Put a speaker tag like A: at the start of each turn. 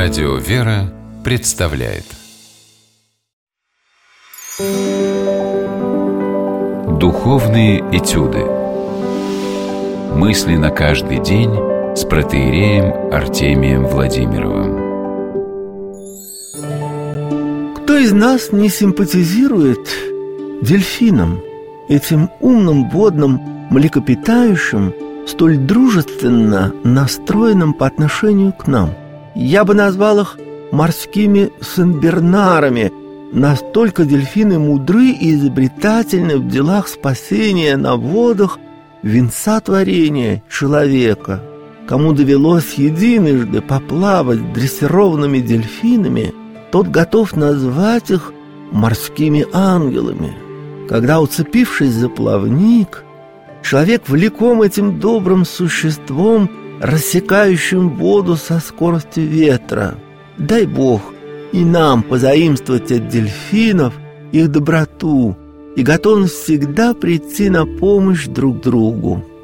A: Радио «Вера» представляет Духовные этюды. Мысли на каждый день с протоиереем Артемием Владимировым.
B: Кто из нас не симпатизирует дельфинам, этим умным водным млекопитающим, столь дружественно настроенным по отношению к нам? Я бы назвал их морскими сенбернарами. Настолько дельфины мудры и изобретательны в делах спасения на водах венца творения человека. Кому довелось единожды поплавать с дрессированными дельфинами, тот готов назвать их морскими ангелами. Когда, уцепившись за плавник, человек, влеком этим добрым существом, рассекающим воду со скоростью ветра, дай Бог и нам позаимствовать от дельфинов их доброту и готовность всегда прийти на помощь друг другу.